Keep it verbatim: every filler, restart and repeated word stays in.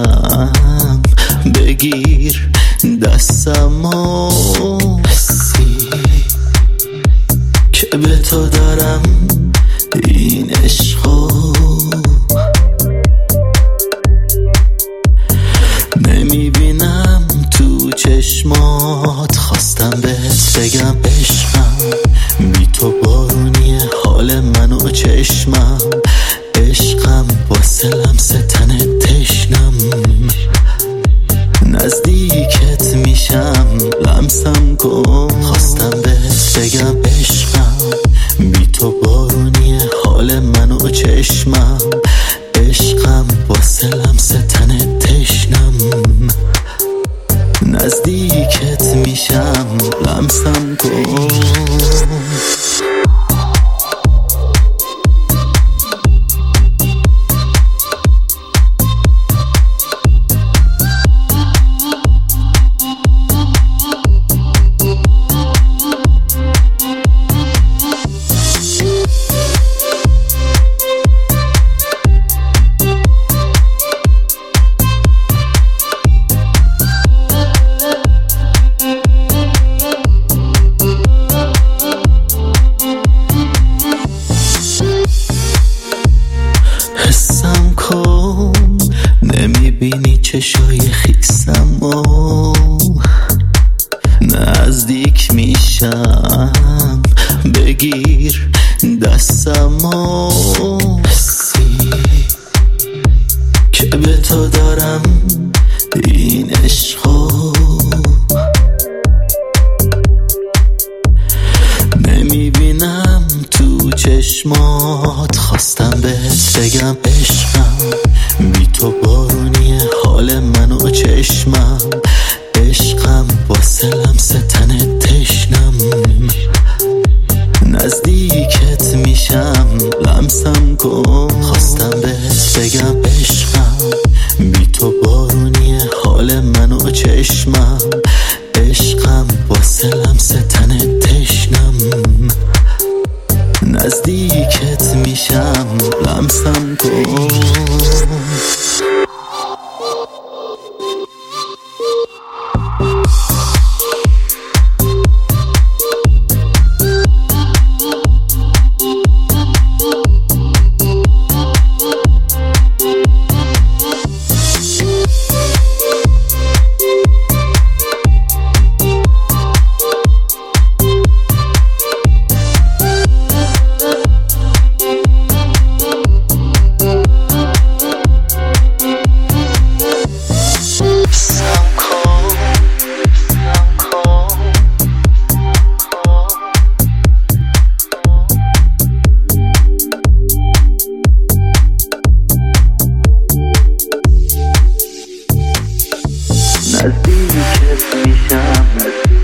میشم. بگیر دستمو، حسی که به تو دارم این عشقو. نمیبینم تو چشمات، خواستم بهت بگم عشقم. بی تو بارونی حال منو چشمم. عشقم واسه لمس تن تشنم. نزدیکت میشم لمسم کن. خواستم بهت بگم عشقم. بی تو بارونی حال منو چشمم. عشقم واسه لمس تن تشنم. نزدیکت میشم لمسم کن. حسم کن، نمیبینی چشای خیسم و نزدیک میشم. بگیر دستمو، حسی که به تو دارم این عشقو. نمیبینم تو چشمات، خواستم بهت بگم عشقم. بی تو بارونی حال منو چشمم. عشقم واسه لمس تن تشنم. نزدیکت میشم لمسم کن. خواستم بهت بگم عشقم. بی تو بارونی حال منو چشمم. عشقم واسه لمس تن تشنم. نزدیکت میشم لمسم کن. نزدیکت میشم.